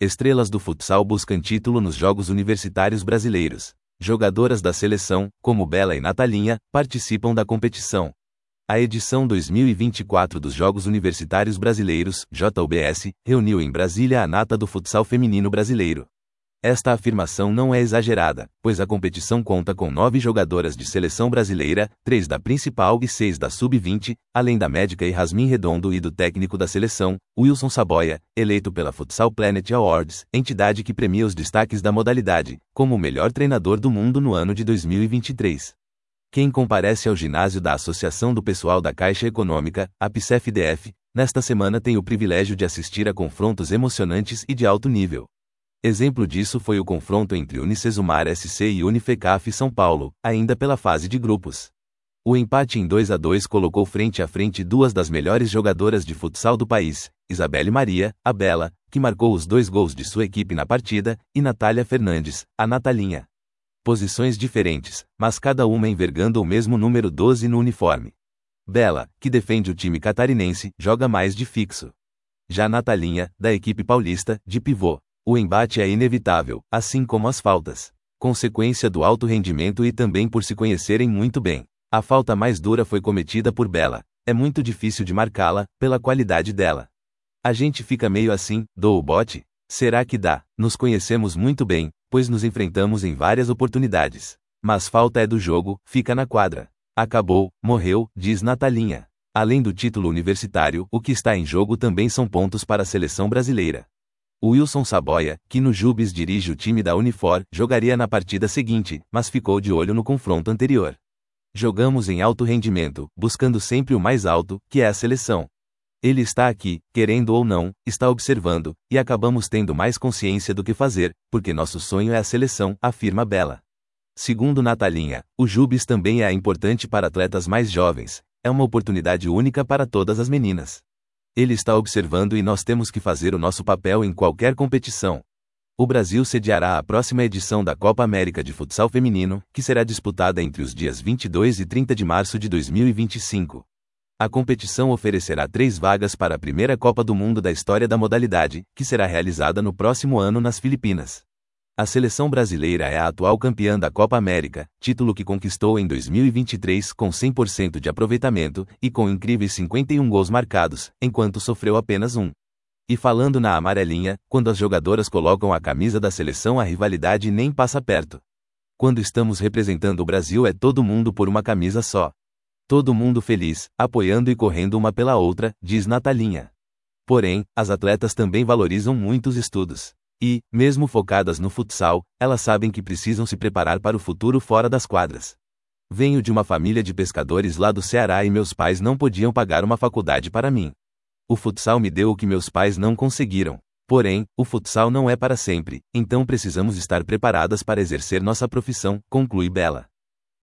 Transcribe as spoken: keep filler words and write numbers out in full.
Estrelas do futsal buscam título nos Jogos Universitários Brasileiros. Jogadoras da seleção, como Bela e Natalinha, participam da competição. A edição dois mil e vinte e quatro dos Jogos Universitários Brasileiros, J U B S, reuniu em Brasília a nata do futsal feminino brasileiro. Esta afirmação não é exagerada, pois a competição conta com nove jogadoras de seleção brasileira, três da principal e seis da sub vinte, além da médica Yasmin Redondo e do técnico da seleção, Wilson Saboia, eleito pela Futsal Planet Awards, entidade que premia os destaques da modalidade, como o melhor treinador do mundo no ano de dois mil e vinte e três. Quem comparece ao ginásio da Associação do Pessoal da Caixa Econômica, a P S E F D F, nesta semana tem o privilégio de assistir a confrontos emocionantes e de alto nível. Exemplo disso foi o confronto entre Unicesumar S C e Unifecaf São Paulo, ainda pela fase de grupos. O empate em dois a dois colocou frente a frente duas das melhores jogadoras de futsal do país, Isabelle Maria, a Bela, que marcou os dois gols de sua equipe na partida, e Natália Fernandes, a Natalinha. Posições diferentes, mas cada uma envergando o mesmo número doze no uniforme. Bela, que defende o time catarinense, joga mais de fixo. Já Natalinha, da equipe paulista, de pivô. O embate é inevitável, assim como as faltas. Consequência do alto rendimento e também por se conhecerem muito bem. A falta mais dura foi cometida por Bela. É muito difícil de marcá-la, pela qualidade dela. A gente fica meio assim, dou o bote? Será que dá? Nos conhecemos muito bem, pois nos enfrentamos em várias oportunidades. Mas falta é do jogo, fica na quadra. Acabou, morreu, diz Natalinha. Além do título universitário, o que está em jogo também são pontos para a seleção brasileira. O Wilson Saboia, que no Jubes dirige o time da Unifor, jogaria na partida seguinte, mas ficou de olho no confronto anterior. Jogamos em alto rendimento, buscando sempre o mais alto, que é a seleção. Ele está aqui, querendo ou não, está observando, e acabamos tendo mais consciência do que fazer, porque nosso sonho é a seleção, afirma Bela. Segundo Natalinha, o Jubes também é importante para atletas mais jovens, é uma oportunidade única para todas as meninas. Ele está observando e nós temos que fazer o nosso papel em qualquer competição. O Brasil sediará a próxima edição da Copa América de Futsal Feminino, que será disputada entre os dias vinte e dois e trinta de março de dois mil e vinte e cinco. A competição oferecerá três vagas para a primeira Copa do Mundo da história da modalidade, que será realizada no próximo ano nas Filipinas. A seleção brasileira é a atual campeã da Copa América, título que conquistou em dois mil e vinte e três com cem por cento de aproveitamento e com incríveis cinquenta e um gols marcados, enquanto sofreu apenas um. E falando na amarelinha, quando as jogadoras colocam a camisa da seleção a rivalidade nem passa perto. Quando estamos representando o Brasil é todo mundo por uma camisa só. Todo mundo feliz, apoiando e correndo uma pela outra, diz Natalinha. Porém, as atletas também valorizam muito os estudos. E, mesmo focadas no futsal, elas sabem que precisam se preparar para o futuro fora das quadras. Venho de uma família de pescadores lá do Ceará e meus pais não podiam pagar uma faculdade para mim. O futsal me deu o que meus pais não conseguiram. Porém, o futsal não é para sempre, então precisamos estar preparadas para exercer nossa profissão, conclui Bela.